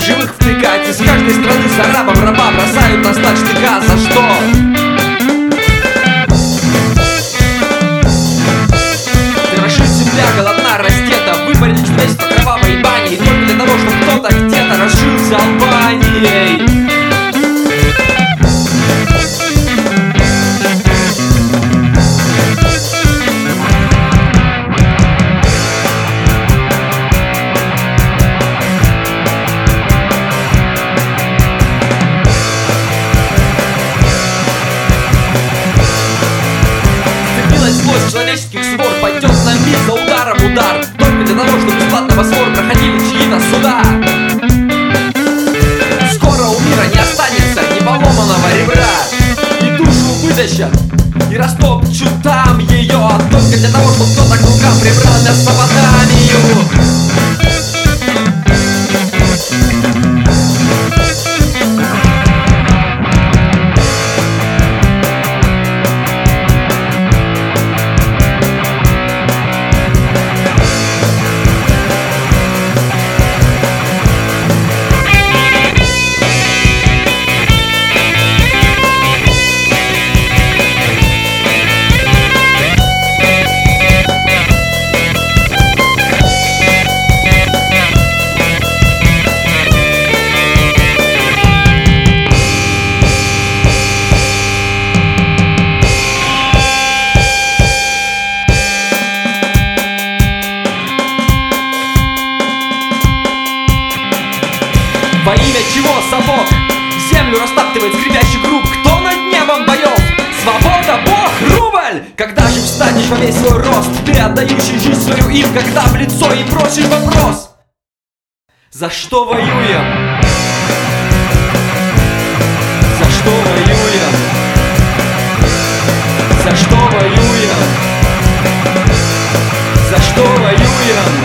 живых втыкать. Из каждой страны с арабом раба бросают на сталь штыка. За что? Дрожит земля, голодна, раздета, выпарили человечество кровавой бани. И только для того, чтобы кто-то где-то разжился Албанией. Злость человеческих свор пойдет на мир за ударом удар. Только для того, чтобы бесплатно Босфор проходили чьи-то суда. Скоро у мира не останется ни поломанного ребра. И душу вытащат, и растопчут там ее. Только для того, чтобы кто-то к рукам прибрал Месопотамию. Во имя чего совок землю растаптывает скрипящий круг? Кто над небом боев? Свобода, Бог, рубль! Когда же встанешь во весь свой рост, ты отдающий жизнь свою им, когда в лицо им бросишь вопрос: за что воюем? За что воюем? За что воюем? За что воюем?